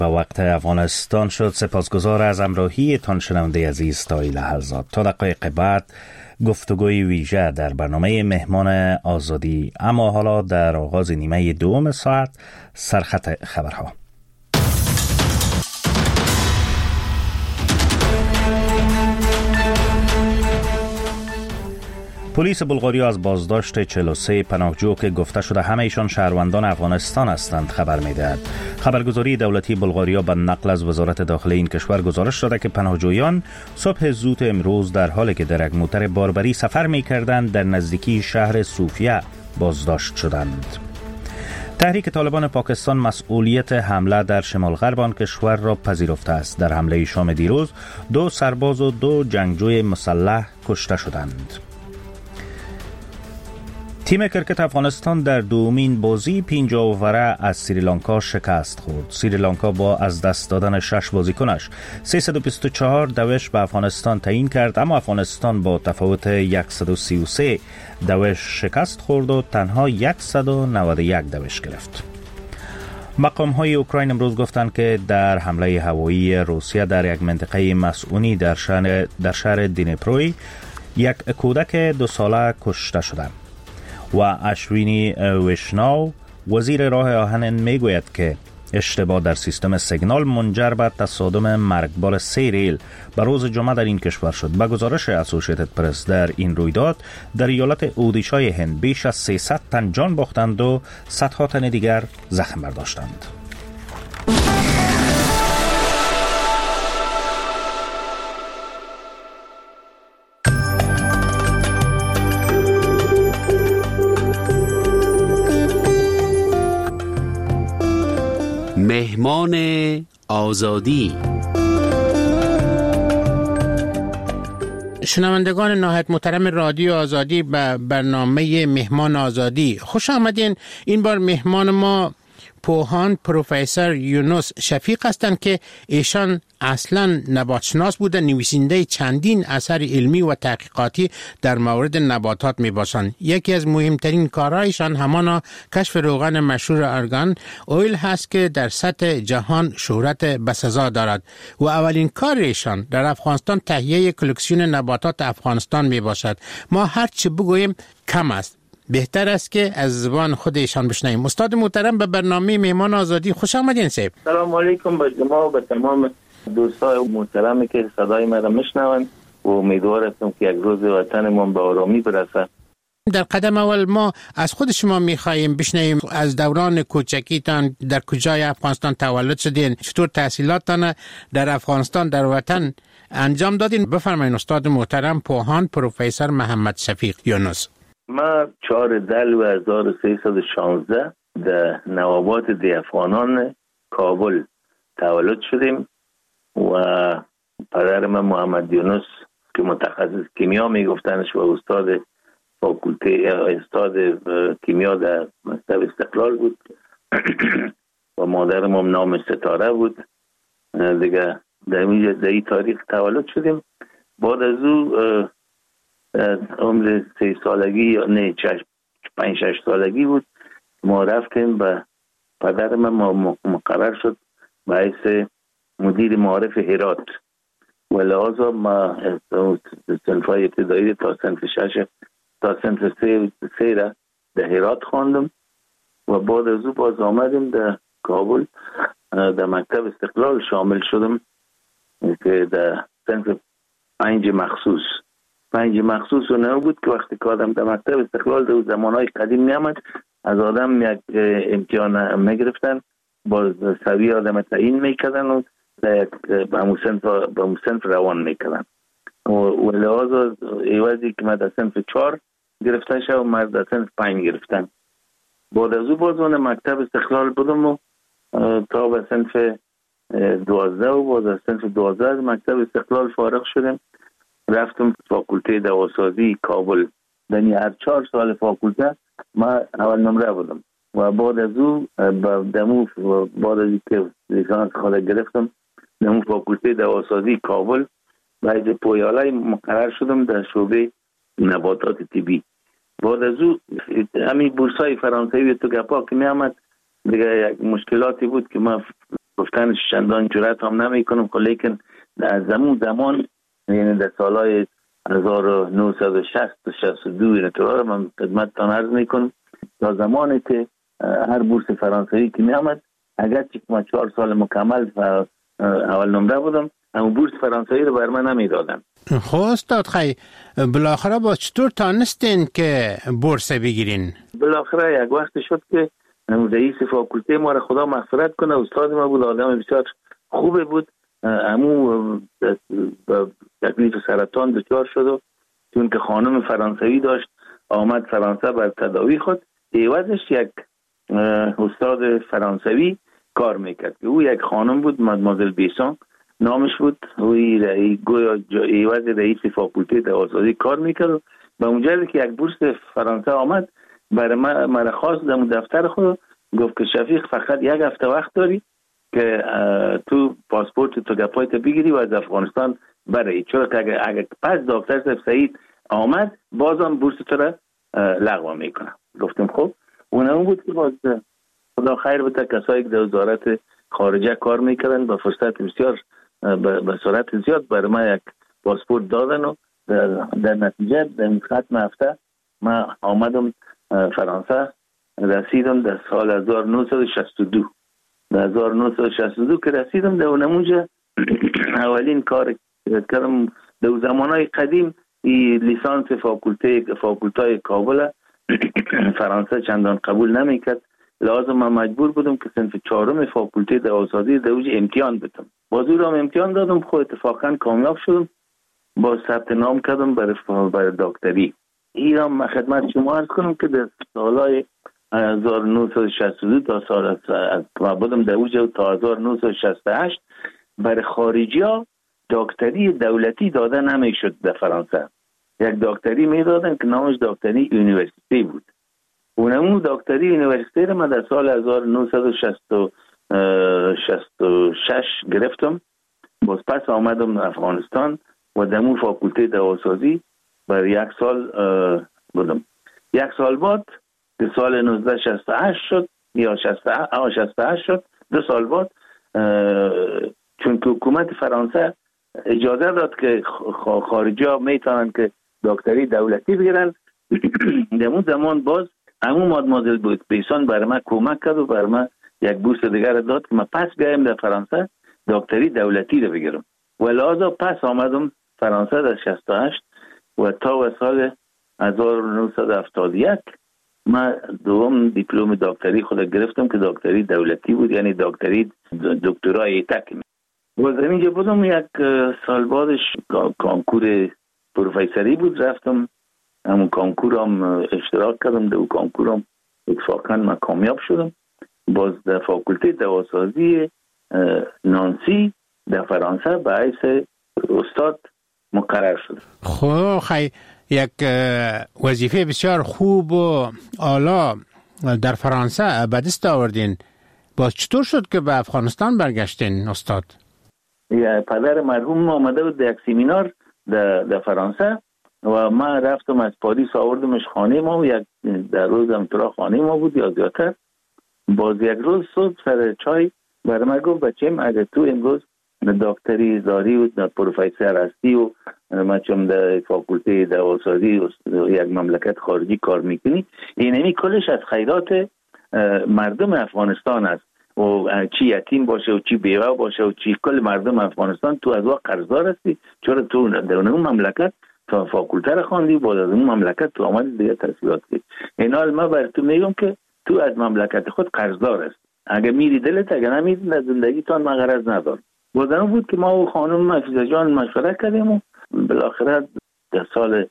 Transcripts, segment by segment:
و وقت افغانستان شد. سپاسگزار از همراهی تان شنونده عزیز تا این لحظات. تا دقایق بعد گفتگوی ویژه در برنامه مهمان آزادی، اما حالا در آغاز نیمه دوم ساعت سرخط خبرها. پلیس بلغاریا از بازداشت 43 پناهجو که گفته شده همه ایشان شهروندان افغانستان هستند خبر می‌دهد. خبرگزاری دولتی بلغاریا به نقل از وزارت داخلی این کشور گزارش داده که پناهجویان صبح زود امروز در حالی که در یک موتر باربری سفر می‌کردند در نزدیکی شهر صوفیه بازداشت شدند. تحریک طالبان پاکستان مسئولیت حمله در شمال غرب آن کشور را پذیرفته است. در حمله شام دیروز 2 سرباز و 2 جنگجوی مسلح کشته شدند. تیم کرکت افغانستان در دومین بازی 5 اووره از سریلانکا شکست خورد. سریلانکا با از دست دادن 6 بازیکنش 324 دوش به افغانستان تعیین کرد، اما افغانستان با تفاوت 133 دوش شکست خورد و تنها 191 دوش گرفت. مقام‌های اوکراین امروز گفتند که در حمله هوایی روسیه در یک منطقه مسئونی در شهر دینپروی یک کودک 2 ساله کشته شده. و اشوینی ویشناو وزیر راه آهن میگوید که اشتباه در سیستم سیگنال منجر به تصادم مرگبار 3 ریل به روز جمعه در این کشور شد. به گزارش اسوسییتد پرس در این رویداد در ایالت اودیشای هند بیش از 300 تن جان باختند و صدها تن دیگر زخم برداشتند. مهمان آزادی. شنوندگان نهایت محترم رادیو آزادی به برنامه مهمان آزادی خوش آمدین. این بار مهمان ما پوهان پروفسور یونس شفیق هستند که ایشان اصلا نباتشناس بوده، نویسنده چندین اثر علمی و تحقیقاتی در مورد نباتات می باشند. یکی از مهمترین کارهایشان همان کشف روغن مشهور ارگان اویل هست که در سطح جهان شهرت بسزا دارد و اولین کارشان در افغانستان تهیه کلکسیون نباتات افغانستان می باشد. ما هر چی بگوییم کم است، بهتر است که از زبان خودشان بشنویم. استاد محترم به برنامه مهمان آزادی خوش آمدین. سلام علیکم به شما و به تمام دوستای محترمی که صدای ما را میشنوند و امیدوار هستم که یک روز وطنمون به آرامی برسه. در قدم اول ما از خود شما میخواهیم بشنویم از دوران کوچکیتان در کجای افغانستان تولد شدین، چطور تحصیلاتتان در افغانستان در وطن انجام دادین. بفرمایید استاد محترم پوهان پروفسور محمد شفیق یونس. ما 4/10/1316 در نوابات دیافغانان کابل تولد شدیم و پدر من محمد یونس که متخصص کیمیا میگفتنش و استاد کیمیا در مکتب استقلال بود و مادرم هم نام ستاره بود. دیگه در این تاریخ تولد شدیم. بعد از او عمر 3 سالگی یا نه 5-6 سالگی بود ما رفتیم به پدر من مقرر شد به حیث مدیر معارف هرات و لحاظا ما صنفای ابتدایی تا صنف 6 تا صنف 3 را در هرات خواندم و بعد از او باز آمدیم در کابل در مکتب استقلال شامل شدم که در صنف 5 مخصوص و نه بود که وقتی که آدم در مکتب استقلال در زمانهای قدیم میامد از آدم یک امتحان میگرفتن با سوی آدم تعیین میکردن و به صنف روان میکردن و لحاظا ایوازی که من در صنف 4 گرفتن شد و من در صنف 5 گرفتن. بعد از او باز من مکتب استقلال بودم و تا به صنف 12 و باز از صنف 12 از مکتب استقلال فارغ شدم. رفتم فاکولته دواسازی کابل. یعنی هر 4 سال فاکولته ما اول نمره بودم و بعد از او بعد از که لیسانس خود گرفتم دمو فاکولته دواسازی کابل باید پویالای مقرر شدم در شعبه نباتات طبی. بعد از او همین بورسای فرانسوی تو گپا که می آمد دیگه یک مشکلاتی بود که ما گفتنش چندان جرأت هم نمی کنم، لیکن در زمان یعنی در سالهای 1960 تا 62 اینطور من خدمتتان عرض میکنم تا زمانی که هر بورس فرانسوی که می آمد اگر چه ما 4 سال مکمل اول نمره بودم اما بورس فرانسوی رو بر من نمی دادن. خب استاد خی بالاخره با چطور تانستین که بورس بگیرین؟ بالاخره یک وقت شد که رئیس فاکولته ما را خدا مغفرت کنه، استاد ما بود، آدم بسیار خوبه بود، امو تکلیف سرطان دچار شد و چون که خانم فرانسوی داشت آمد فرانسه بر تداوی خود، عوضش یک استاد فرانسوی کار میکرد که او یک خانم بود، مادمازل بیسان نامش بود، اوی گویا عوض رئیس فاکولته دوازدهی کار میکرد. و اونجایی که یک بورس فرانسه آمد برای من خواست در دفتر خود گفت که شفیق فقط 1 هفته وقت داری که تو پاسپورت تو گپایت بگیری و از افغانستان برای، چرا که اگر پس دکتر سعید آمد بازم بورس تو را لغو میکنه. گفتم خب اون بود که باز خدا خیر بده کسایی که در وزارت خارجه کار میکردن با فرصت بسیار به صورت زیاد برای من یک پاسپورت دادن و در نتیجه در ختم هفته من آمدم فرانسه، رسیدم در سال 1962. در 1962 که رسیدم در اونموجه اولین کار کردم در زمانهای قدیم لیسانس فاکولتای کابل فرانسه چندان قبول نمیکرد، لازم من مجبور بودم که صنف 4 فاکولته دوازدهی در اوج امتحان بدم. باز او را امتحان دادم، خود اتفاقا کامیاب شدم، با ثبت نام کردم برای دکتری. ایران خدمت شما عرض کنم که در سالهای 1962 تا سال بودم در اوج تا 1968 برای خارجی ها دکتری دولتی داده نمیشد در فرانسه. یک دکتری میدادن که نامش دکتری یونیورسیتی بود. اونمو دکتری یونیورسیتی رو من در سال 1966 گرفتم. باز پس آمدم افغانستان و دمو فاکولته دواسازی برای 1 سال بودم. 1 سال بعد که سال 1968 شد یا 68 شد، 2 سال بعد چون که حکومت فرانسه اجازه داد که خارجی ها میتونن که دکتری دولتی بگیرن، دمون زمان باز همون مادمازل بود بیسان برای من کمک کرد و برای من یک بورس دیگر داد که من پس بیایم در فرانسه دکتری دولتی رو بگیرم و لحاظا پس آمدم فرانسه در 68 و تا سال 1971 من دوم دیپلم دکتری خود گرفتم که دکتری دولتی بود، یعنی دکتری دکترای تک. باز اینجا بودم 1 سال بعدش کانکور پروفیسوری بود، رفتم همون کانکورم اشتراک کردم، در کانکورم اتفاقا من کامیاب شدم. باز در فاکولته دواسازی نانسی در فرانسه به حیث استاد مقرر شدم. خب خیلی یک وظیفه بسیار خوب و اعلی در فرانسه به دست آوردین. باز چطور شد که به افغانستان برگشتین استاد؟ پدر مرحوم آمده بود در یک سمینار در فرانسه و من رفتم از پاریس آوردمش خانه ما، در روزم تو خانه ما بود یا زیادتر. باز یک روز صبح سر چای برای من گفت بچه‌م اگه تو امروز دکتری داری و پروفسور هستی و من چون در فاکولته دواسازی یک مملکت خارجی کار میکنی، اینمی کلش از خیرات مردم افغانستان است و چی یتیم باشه و چی بیوه باشه و چی کل مردم افغانستان تو از واقع قرضدار هستی، چرا تو در اون مملکت تو فاکولته را خواندی، بعد از اون مملکت تو آمدی دیگه تحصیلات کردی. این حال من بر تو میگم که تو از مملکت خود قرضدار است، اگه میری دلت، اگه نمیری در زندگی تان من غرض ندارم. بودن بود که ما و خانم مفیزه جان مشوره کردیم و بالاخره در سال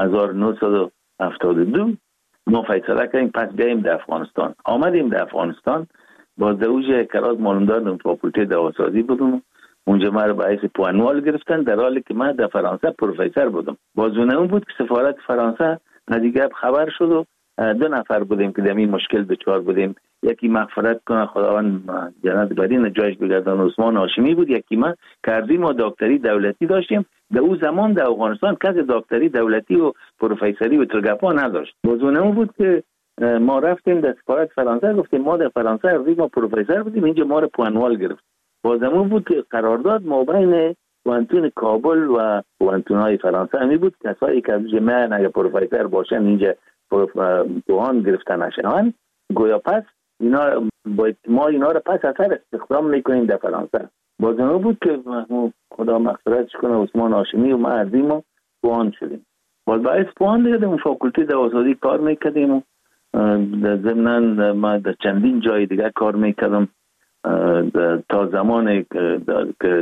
1972 ما فیصله کردیم پس بیاییم در افغانستان. آمدیم در افغانستان، باز در اوج کلاس معلومدار فاکولته دواسازی بودم، اونجا ما رو به حیث پوانوال گرفتن در حالی که من در فرانسه پروفسور بودم. باز اون بود که سفارت فرانسه از دیگه خبر شد و 2 نفر بودیم که در این مشکل دچار بودیم. یکی مغفرت کنه خداوند جنت برین جایش بگردان عثمان هاشمی بود، یکی من کردیم و دکتری دولتی داشتیم. در اون زمان در افغانستان کسی دکتری دولتی و پروفسوری و ترگپا نداشت. باز اون بود که ما رفتیم در سفارت فرانسه، گفتیم ما در فرانسه ما پروفسور بودیم، اینجا ما رو پوانوال گرفت. بازمون بود که قرارداد مابین پوانتون کابل و پوانتون‌های فرانسه همی بود. کسایی که من اگه پروفسور باشن اینجا پوهان گرفتن نشن، گویا پس اینا ما اینا رو پس اثر استخدام میکنیم در فرانسه. بازمون بود که خدا مغفرتش کنه عثمان هاشمی و ما عزیم و پوهان شدیم. باید پوهان دیگه در فاکولته دوازدهی کار میکردیم و ضمناً ما در چندین جای دیگه کار میکردم تا زمانی که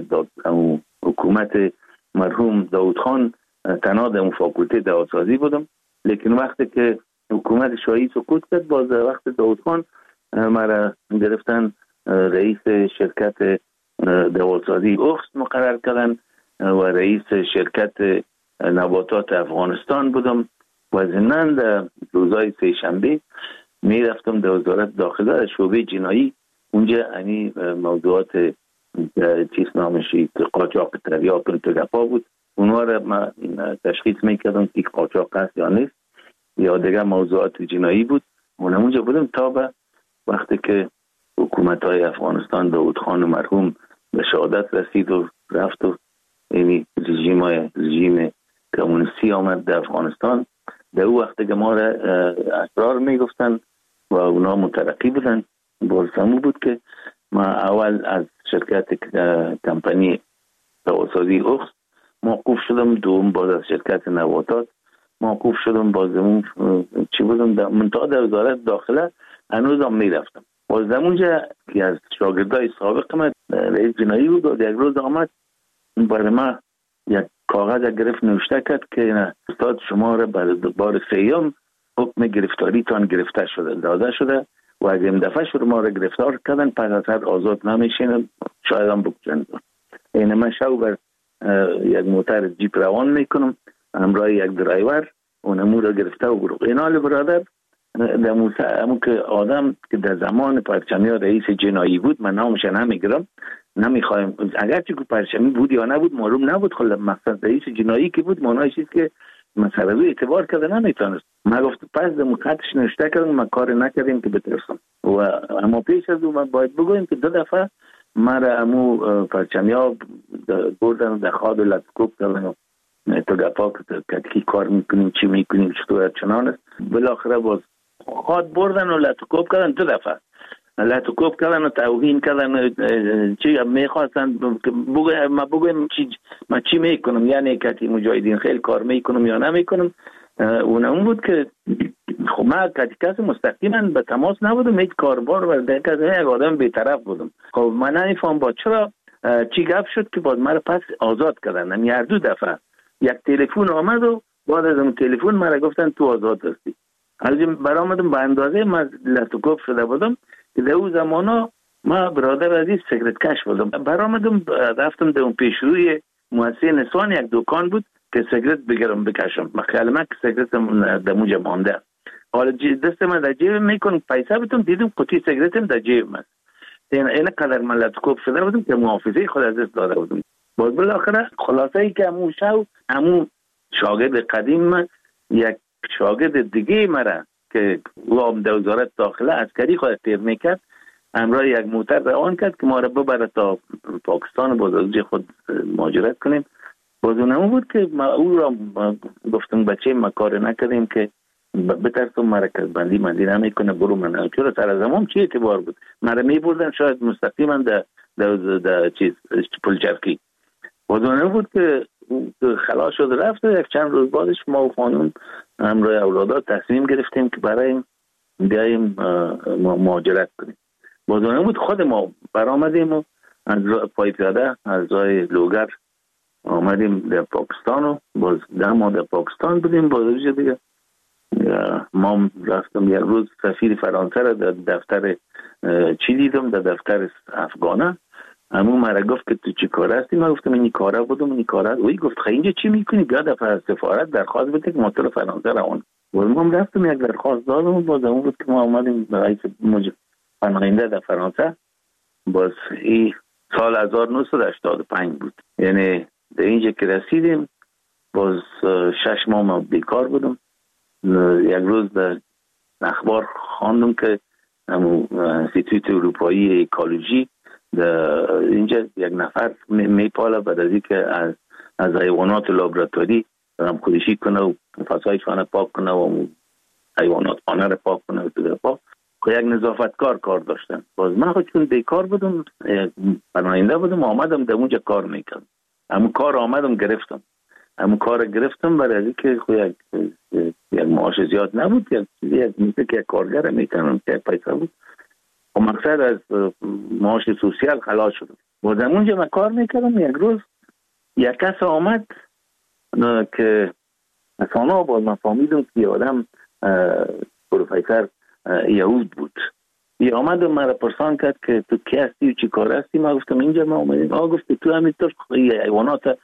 حکومت مرحوم داود خان تنها در فاکولته دواسازی بودم. لیکن وقتی که حکومت شاهی سقوط کرد، باز وقت داود خان مرا گرفتن رئیس شرکت دواسازی اخست مقرر کردن و رئیس شرکت نباتات افغانستان بودم و ضمناً در روزهای سه شنبه می رفتم در وزارت داخله شعبه جنایی. اونجا یعنی موضوعات چیز نامشی قاچاق تریاک تگپا بود، اونها را ما تشخیص میکردم که قاچاق است یا نیست یا دیگه موضوعات جنایی بود. اونجا بودم تا به وقتی که حکومت های افغانستان داود خان مرحوم به شهادت رسید و رفت و یعنی رژیم کمونیستی آمد در افغانستان. در او وقتی که ما را اسرار میگفتن و اونا مترقی بودن، بازمون بود که ما اول از شرکت کمپانی دواسازی اخست موقوف شدم، دوم باز از شرکت نباتات موقوف شدم، بازمون چی بودم منطقه در وزارت داخله هنوزم میرفتم. بازمونجا که از شاگردای سابق من رئیس جنایی بود و یک روز آمد برای ما یک کاغذ گرفت نوشته کرد که استاد شما را بار سیوم حکم گرفتاری تان گرفته شده داده شده و از این دفعه شما را گرفتار کردن، پس از حد آزاد نمیشین، شاید هم بکشن. این من شو بر یک موتر جیپ روان میکنم همراه یک درایور، اونمو را گرفته و گروه اینال برادر در موسیقی که آدم که در زمان پرچمی ها رئیس جنایی بود، من نامش نمیگرم نمیخوایم اگرچه که پرچمی بود یا نبود معلوم نبود، خب مقصد رئیس جنایی که بود معنیش است که مسئله رو اعتبار کرده نمیتونست. من گفت پس در مقطعش نوشته کردم ما کار نکردیم که بترسم و اما پیش از اون باید بگویم که 2 دفعه مرا امو پرچمی ها بردن در خواب لطفکوب کردن و تو گفا که کار میکنیم چی میکنیم چطور چنان است. بالاخره باز خواد بردن و لطفکوب کردن 2 دفعه لطفکوب کردن و توهین کردن چی میخواستن ما بگویم ما چی میکنم، یعنی کتی مجاهدین خیلی کار میکنم یا نمیکنم. اون بود که خب من کسی مستقیما به تماس نبودم، هیچ کاربار و یک آدم بی‌طرف بودم. خب من نمیفهم با چرا چی گپ شد که باز مرا پس آزاد کردن. هر 2 دفعه یک تلفن آمد و بعد از اون تلفن مرا گفتن تو آزاد هستی. از برآمدم به اندازه من لطفکوب شده بودم که در اون زمانا ما برادر عزیز سیگرت کش بودم. برآمدم رفتم در اون پیشروی مؤسسه نسوان یک دکان بود که سیگرت بگیرم بکشم. خیال من که سیگرتم در موجه مانده. حالا دست من در جیب میکنم پیسه بتم دیدم قطعی سیگرتم در جیب من. این قدر من لطفکوب شده بودم که محافظه خود از دست داده بودم. باز بالاخره خلاصه ای که همون شاگرد قدیم من یک شاگرد دیگه مرا که او در وزارت داخله عسکری خود تیر میکرد همراه یک موتر روان کرد که ما را ببره تا پاکستان و باز از خود مهاجرت کنیم. باز اونمون بود که ما او را گفتم بچه ما کار نکردیم که بترسم مرکز بندی نمیکنه برو من چرا سر زمان چی اعتبار بود مرا میبردن شاید مستقیما در چیز پلچرکی. باز اونمون بود که خلاص شد رفت. یک چند روز بعدش ما و خانم همراه اولادا تصمیم گرفتیم که برای بیاییم مهاجرت کنیم. باز اونمون بود خود ما برآمدیم و از پای پیاده از راه لوگر آمدیم در پاکستان و باز ما در پاکستان بودیم. باز دیگه ما رفتم یک روز سفیر فرانسه را در دفتر چی دیدم در دفتر افغانه. همون مرا گفت که تو چی کار هستی؟ من گفتم این کاره بودم این کاره. اوی گفت خیلی اینجا چی میکنی؟ بیا دفتر سفارت درخواست بده که موتور فرانسه روان. باز ما رفتم یک درخواست دادم. باز اون بود که ما آمدیم رئیس پناهنده در فرانسه. باز این سال 1985 بود. یعنی در اینجا که رسیدیم باز 6 ماه ما بیکار بودم. یک روز در اخبار خواندم که انستیتوت اروپایی اکولوژی اینجا یک نفر میپاله بعد از اینکه از حیوانات لابراتوری هم خودشی کنه و فضایشان پاک کنه و حیوانات خانه رو پاک کنه و تو پاک یک نظافتکار کار داشتن. باز من خود چون بیکار بودم پناهنده بودم آمدم در اونجا کار میکردم. همون کار آمدم گرفتم. همون کار گرفتم برای از اینکه یک معاش زیاد نبود، یک مثل که کارگر میکنم که پیسه بود و مقصد از معاش سوسیال خلاص شدم. باز اونجا من کار میکردم. یک روز یک کس آمد که اصلا باز من فهمیدم که آدم پروفیسر یهود بود. یه آمد و من را پرسان کرد که تو کی هستی و چی کار هستی؟ ما گفتم اینجا ما اومدیم. گفت تو همینطور حیوانات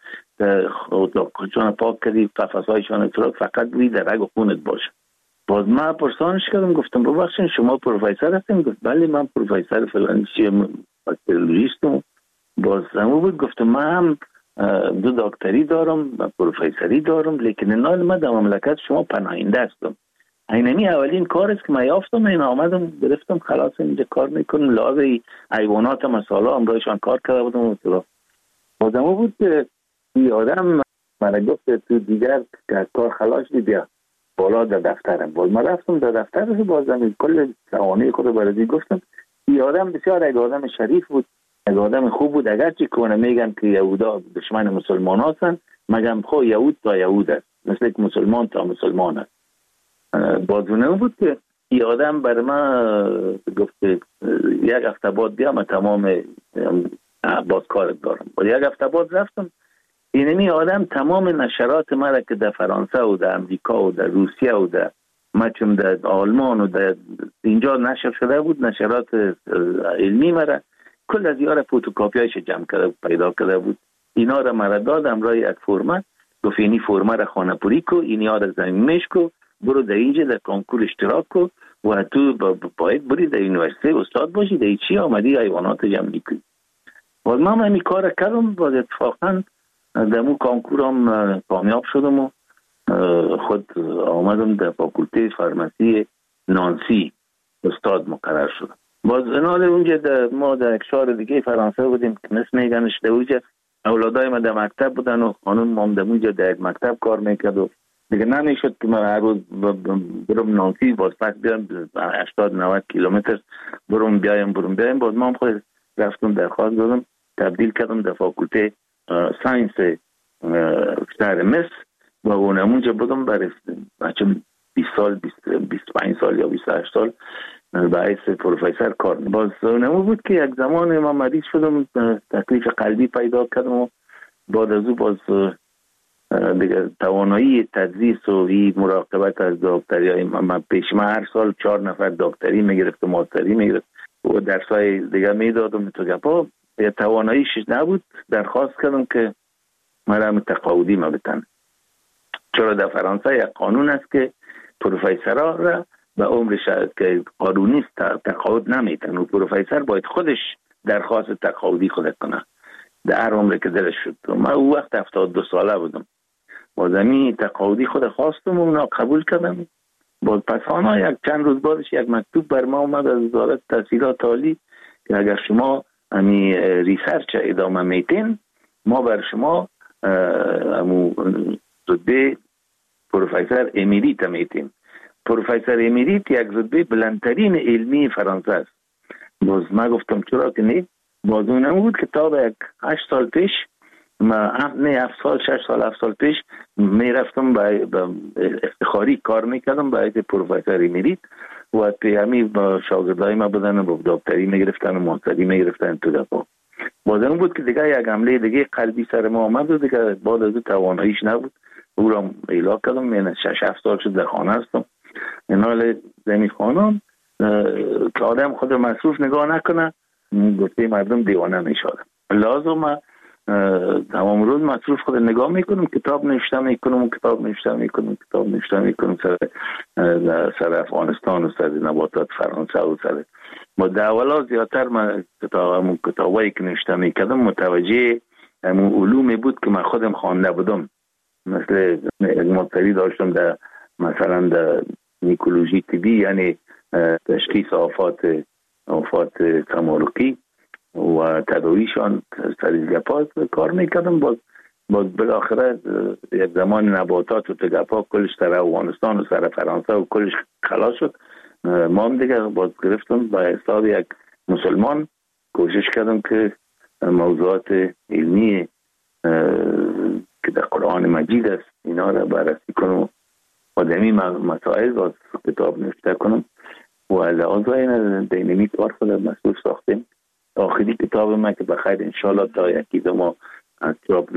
خودشان پاک کردی قفس‌هایشان تو فقط روی در رگ و خونت باشه. باز من پرسانش کردم گفتم ببخشید شما پروفسور هستین؟ گفت بله من پروفسور فلانی باکتریولوژیستم. باز همون بود. گفتم من هم 2 دکتری دارم و پروفسوری دارم لیکن الان من در مملکت شما پناهنده هستم. اینمی اولین کار است که من یافتم. این آمدم گرفتم خلاص اینجا کار میکنم لازم حیوانات مساله امرایشان کار کرده بودم. باز همون بود که این آدم من گفت تو دیگر که کار خلاص دی بیا بالا در دفترم. باز من رفتم در دفترش بازم کل توانایی خود برای گفتم. این آدم بسیار یک آدم شریف بود، یک آدم خوب بود. اگرچه کنه میگن که یهودا دشمن مسلمان هستن مگم خو یهود تا یهود است، مثل که مسلمان تا مسلمان است. بازونه بود که این آدم بر من گفت یک هفته بعد بیام تمام باز کارت دارم. با یک هفته بعد رفتم. اینمی آدم تمام نشرات مرا که در فرانسه و در امریکا و در روسیه و در مچم در آلمان و در اینجا نشر شده بود، نشرات علمی مرا کل از یاره فوتوکاپیایش جمع کرده پیدا کرده بود. اینا را مرا دادم رای یک فرمت. گفت اینی فرمه را خانه پوری کو، اینی ها را زمینش کو، برو در اینجا در کنکور اشتراک کو و تو باید بری در یونیورسیته استاد باشی. در چی آمدی حیوانات جمع میکنی؟ باز من همین کار کردم. باز اتفاقا در مو کنکورم کامیاب شدم و خود آمدم در فاکولته فارمسی نانسی استاد مقرر شدم. باز انال اونجا ما در یک شهر دیگه فرانسه بودیم که مثل میگنش در اونجا اولادای من در مکتب بودن و خانم مام در اونجا در یک مکتب کار میکرد و دیگه نمیشد که من هر روز برم نانسی باز پس بیام 80-90 کیلومتر برم بیایم. باز ما هم خود رفتم درخواست دادم تبدیل کردم در فاکولته ساینس شهر مصر و اونجا بودم برای بچه 20 سال 25 سال یا 28 سال باعث پروفسور کار. باز اونمو بود که یک زمان من مریض شدم، تکلیف قلبی پیدا کردم و بعد از او باز دیگه توانایی تدریس و مراقبت از دکتری من پیش من هر سال 4 نفر دکتری میگرفت و ماستری میگرفت و درسای دیگه میدادم تو گپا. تواناییش نبود. درخواست کردم که مرا تقاعدی ما بتن، چرا در فرانسه یک قانون است که پروفسورها را به عمر که قانونی تقاعد نمیتن و پروفسور باید خودش درخواست تقاعدی خود کنه در هر عمر که دلش شد. من او وقت 72 ساله بودم. باز همین تقاعدی خود خواستم و اونا قبول کردم. باز پس آنها یک چند روز بعدش یک مکتوب بر ما اومد از وزارت تحصیلات عالی که اگر شما همین ریسرچ ادامه میتین ما بر شما رتبه پروفسور امیریت میتین. پروفسور امیریت یک رتبه بلندترین علمی فرانسه است. باز ما گفتم چرا که نه. باز اونم بود که تا به 8 سال پیش ما 7 سال پیش میرفتم به افتخاری کار میکردم باید پروفسور امیریت و همین با شاگردای ما بودن و با دکتری میگرفتن و ماستری میگرفتن تو دفعه. باز اون بود که دیگه یک حمله دیگه قلبی سر ما آمد و دیگه بعد از تواناییش نبود. او را ایلا کردم. من 6-7 سال شد در خانه هستم. اینال زمین خانم که آدم خود مصروف نگاه نکنه گفته مردم دیوانه میشد. لازم تمام روز مصروف خود نگاه میکنم، کتاب نوشته میکنم سر افغانستان و سر نباتات فرانسه و سر با دولا زیادتر من کتابایی که نوشته میکردم متوجه علومی بود که من خودم خوانده بودم. مثل مطلعی داشتم در مثلا در میکولوژی طبی یعنی تشخیص آفات تمارکی و تداویشان سر گپا کار میکردم. باز بالاخره یک زمان نباتات و گپا کلش سر افغانستان و سر فرانسه و کلش خلاص شد. ما هم دیگه باز گرفتم با حساب یک مسلمان کوشش کردم که موضوعات علمی که در قرآن مجید است اینا را بررسی کنم و آدمی مسائل باز کتاب نوشته کنم و لحاظا این دینامی کار خود مسئول ساختیم. آخری کتاب من که بخیر انشالله تا یکی دو ماه از چاپ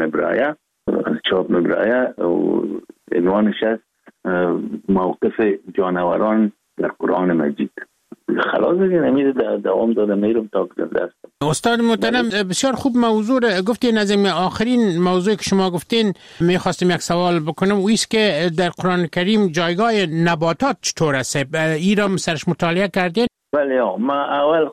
مبرایه و عنوانش است موقف جانوران در قرآن مجید. خلاص دیگه نمیده دوام داده میرم تا که دست. استاد محترم بسیار خوب موضوع گفتین. از این آخرین موضوع که شما گفتین میخواستم یک سوال بکنم و ایست که در قرآن کریم جایگاه نباتات چطور است؟ ای را سرش مطالعه کردین؟ بله ما اول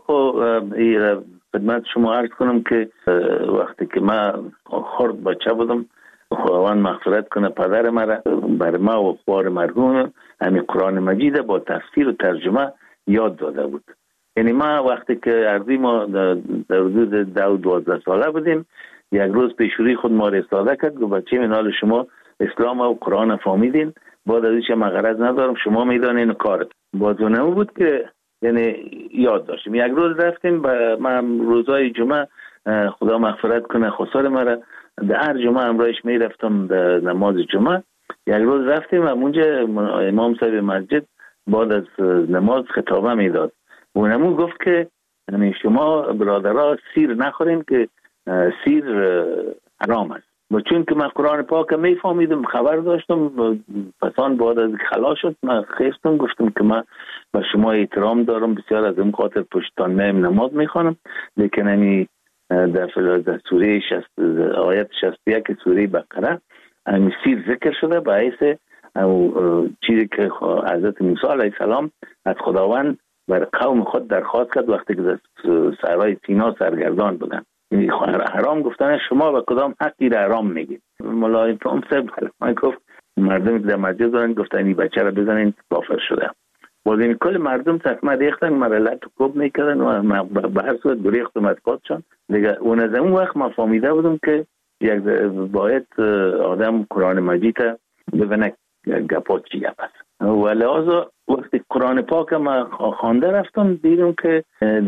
خدمت شما عرض کنم که وقتی که من خرد بچه بودم خداوند مغفرت کنه پدر مرا بر ما و خوار مرحوم همین قرآن مجید با تفسیر و ترجمه یاد داده بود. یعنی ما وقتی که ارزی ما در حدود 12 ساله بودیم یک روز پیشوری خود ما رساله کرد گفت بچه منال شما اسلام و قرآن فهمیدین بعد ازش ما غرض ندارم شما میدانین کارت. بازونه بود که یعنی یاد داشتیم. یک روز رفتیم من روزای جمعه خدا مغفرت کنه خسار مرا در هر جمعه امرایش میرفتم در نماز جمعه. یک روز رفتیم و اونجا امام صاحب مسجد بعد از نماز خطابه میداد و اونمون گفت که یعنی شما برادرها سیر نخورین که سیر حرام است. و چون که من قرآن پاک میفهمیدم خبر داشتم پسان بعد از خلاص شد من خیستم گفتم که من با شما احترام دارم بسیار از این خاطر پشتان میم نماز میخوانم لیکن همی در سوره آیت 61 سوره بقره همی سیر ذکر شده باعث چیزی که حضرت موسی علیه السلام از خداوند بر قوم خود درخواست کرد وقتی که در صحرای سینا سرگردان بودن. حرام گفتن شما و کدام حقی را حرام میگید؟ مولای فرام صاحب من گفت مردم که در مسجد دارن گفتن این بچه را بزنین کافر شده. باز این کل مردم تکمه ریختن مرلت کوب میکردن و به هر صورت گریخت و مدفاتشان دیگه. اون از اون وقت ما فهمیده بودم که یک باید آدم قرآن مجید ببینه گپات چی گپ است. و لحاظا وقتی قرآن پاک ما خوانده رفتم دیدم که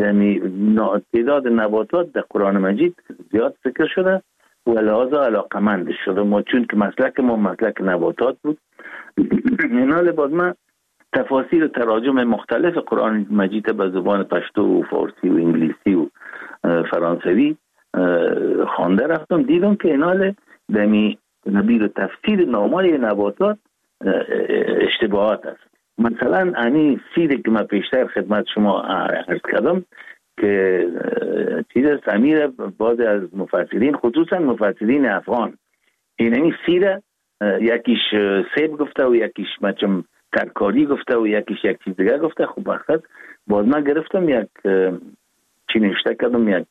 تعداد نباتات در قرآن مجید زیاد ذکر شده و لحاظا علاقمند شدم چون که مسلک ما مسلک نباتات بود. اینال بعد من تفاسیر و تراجم مختلف قرآن مجید به زبان پشتو و فارسی و انگلیسی و فرانسوی خوانده رفتم دیدم که اینال دمی نبیر تفسیر نامای نباتات اشتباهات است. مثلا این سیری که من پیشتر خدمت شما عرض کردم که چیز سمیر بعض از مفسرین خصوصا مفسرین افغان این سیر یکیش سیب گفته و یکیش مچم ترکاری گفته و یکیش یک چیز دیگه گفته. خب وقت باز من گرفتم یک چی نوشته کردم یک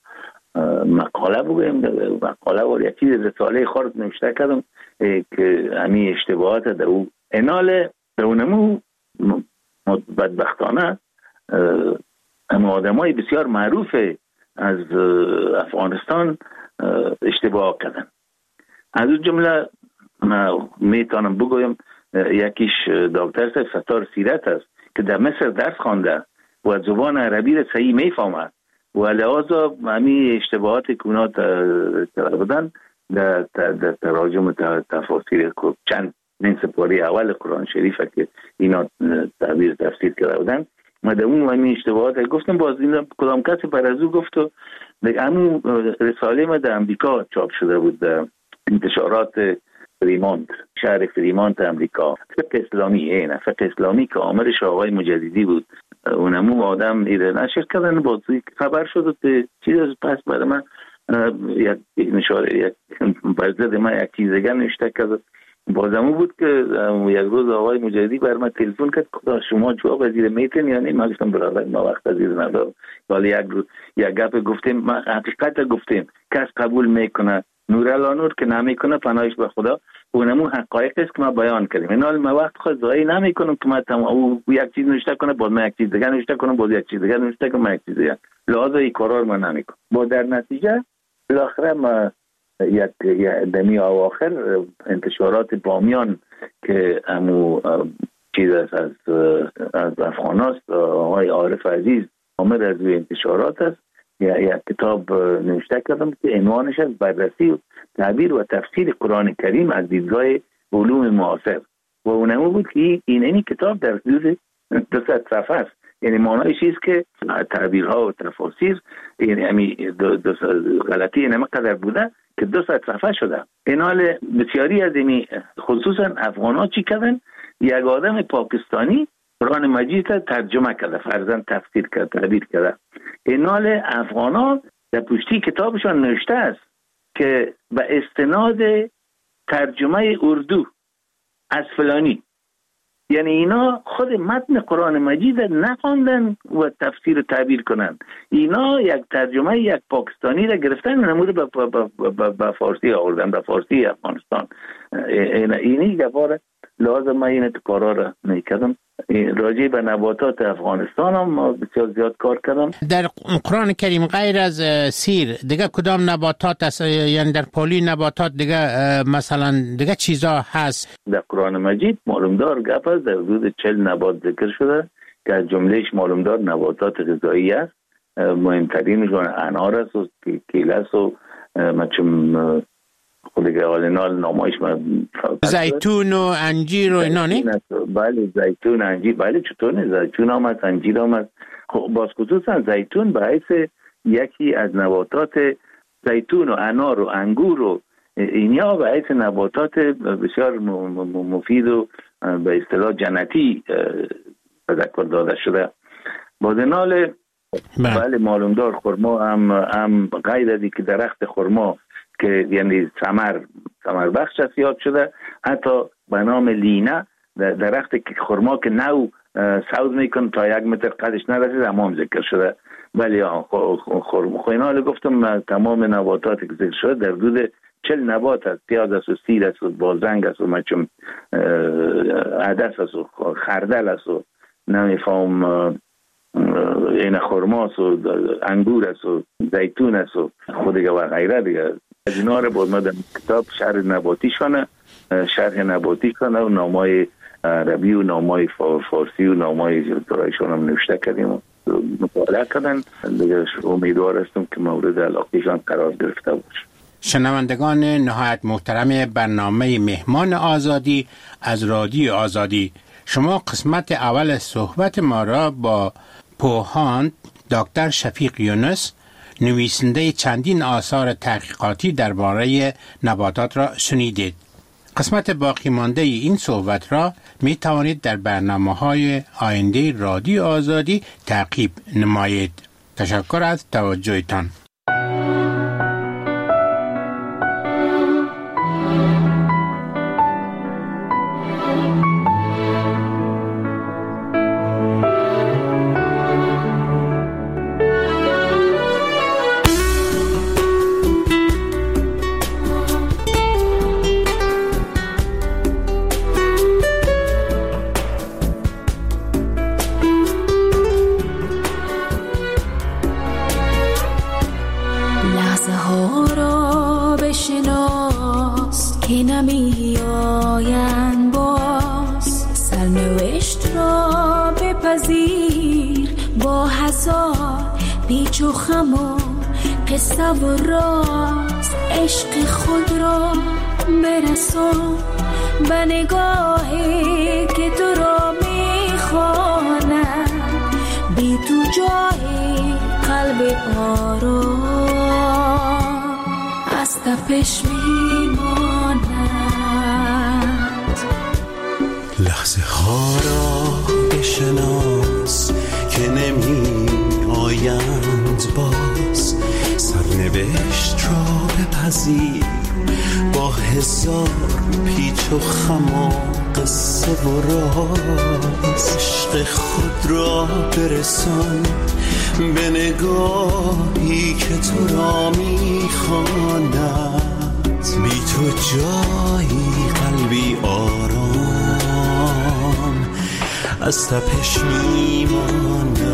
مقاله و یک چیز رساله خورد نوشته کردم که همین اشتباهات در او انال در اونمو بدبختانه اما آدم های بسیار معروف از افغانستان اشتباه کردن. از اون جمله من میتونم بگویم یکیش دکتر ستار سیرت است که در مصر درس خوانده و زبان عربی را صحیح میفهمه و لحاظا همین اشتباهات کنات بودن در تراجم تفاسیر چند من سپاری اول قرآن شریفه که اینا تعبیر تفسیر کرده بودن ما در اون همین اشتباهات گفتم. باز این کدام کسی پر از او گفت و همون رساله ما در امریکا چاپ شده بود در انتشارات فریمونت شهر فریمونت امریکا فقه اسلامی فقه اسلامی که آمرش آقای مجددی بود اونمو آدم ایره نشر کردن بازی خبر شد و چیز پس برای من یک نشاره یک برزد من یک چیزگر نشته کرد بازمو بود که یک روز آقای مجددی بر من تلفن کرد که شما جواب وزیر میتین یا نه؟ من گفتم برادر ما وقت وزیر ندارم. ولی یک گپ گفتیم ما حقیقت گفتیم کس قبول میکنه نور که نمیکنه پناهش به خدا. اونمو حقایق است که ما بیان کردیم. این حال ما وقت خود ضایع نمیکنم که ما او یک چیز نوشته کنه باز من یک چیز دیگه نوشته کنم باز یک چیز دیگه نوشته کنم یک چیز دیگه، لازم این کارا رو من نمیکنم. با در نتیجه بالاخره ما یک دمی اواخر انتشارات بامیان که امو چیز از افغان است، آقای عارف عزیز آمد از روی انتشارات است، یک کتاب نوشته کردم که عنوانش از بررسی و تعبیر و تفسیر قرآن کریم از دیدگاه علوم معاصر و اونمو بود که این کتاب در حدود 200 صفحه است. یعنی معنایش است که تعبیرها و تفاسیر یعنی غلطی اینقدر بوده که 200 صفحه شده. این حال بسیاری از این خصوصا افغان‌ها چی کردن؟ یک آدم پاکستانی قرآن مجید را ترجمه کرده، فرضاً تفسیر کرده، تعبیر کرده. این حال افغان‌ها در پشتی کتابشان نوشته است که به استناد ترجمه اردو از فلانی، یعنی اینا خود متن قرآن مجید نخواندن و تفسیر تعبیر کنن، اینا یک ترجمه یک پاکستانی را گرفتن و نموده به فارسی آوردن، به فارسی افغانستان. اینی دفعه لازم این کارا را میکردم. راجع به نباتات افغانستان هم بسیار زیاد کار کردم. در قرآن کریم غیر از سیر دیگه کدام نباتات است؟ یعنی در پولی نباتات دیگه مثلا دیگه چیزا هست؟ در قرآن مجید معلومدار گپ است، در حدود 40 نبات ذکر شده که از جملهش معلومدار نباتات غذایی است. مهمترینشون انار است و کیله است و مچم خودی آلینال نامایش زیتون و انجیر و اینا نی؟ بله زیتون انجیر، بله چطور نه، زیتون هم هست، انجیر هم هست. باز خصوصا زیتون به حیث یکی از نباتات، زیتون و انار و انگور و اینیا به حیث نباتات بسیار مفید و به اصطلاح جنتی تذکر داده شده. بازنال بله معلومدار خرما هم غیر از که درخت خرما که یعنی ثمر بخش است یاد شده، حتی به نام لینه درخت خرما که نو سوز میکن تا 1 متر قدش نرسید هم ذکر شده. ولی خوینال گفتم تمام نباتات که ذکر شده در حدود 40 نبات است. پیاز است و سیر است و بازنگ است و مچم عدس است و خردل است و نمیفهم این خرماست و انگور است و زیتون است و خودگه و غیره دیگه. از اینا رو بود مدن کتاب شرح نباتی کنه و نامای عربی و نامای فارسی و نامای ترایشان هم نوشته کردیم و مطالعه کردن دیگه. امیدوار هستم که مورد علاقهشان قرار گرفته باشه. شنوندگان نهایت محترم برنامه مهمان آزادی از رادیو آزادی، شما قسمت اول صحبت ما را با پوهاند دکتر شفیق یونس، نویسنده چندین آثار تحقیقاتی درباره نباتات را شنیدید. قسمت باقی مانده این صحبت را می توانید در برنامه‌های آینده رادیو آزادی تعقیب نمایید. تشکر از توجهتان. قصه و راز عشق خود را برسان به نگاهی که تو را میخواند، بی تو جای قلب آرام از تپش میماند. لحظه ها را بشناس که نمی آیند باز، سرنوشت را بپذیر با هزار پیچ و خم و قصه و راز. عشق خود را برسان به نگاهی که تو را میخواند، تو جایی قلبی آرام از تپش میمانه